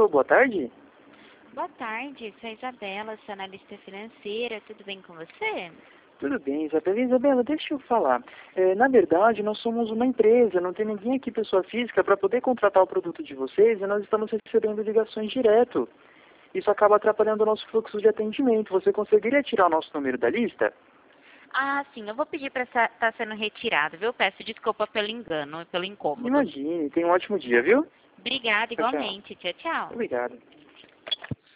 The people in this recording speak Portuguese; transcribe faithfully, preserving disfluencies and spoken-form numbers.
boa tarde. Boa tarde, sou a Isabela, sou analista financeira, tudo bem com você? Tudo bem, Isabela. Isabela, deixa eu falar. É, na verdade, nós somos uma empresa, não tem ninguém aqui, pessoa física, para poder contratar o produto de vocês e nós estamos recebendo ligações direto. Isso acaba atrapalhando o nosso fluxo de atendimento. Você conseguiria tirar o nosso número da lista? Ah, sim, eu vou pedir para estar tá sendo retirado, viu? Peço desculpa pelo engano e pelo incômodo. Imagine, tenha um ótimo dia, viu? Obrigada, Tchau, tchau. igualmente. Tchau, tchau. Obrigado.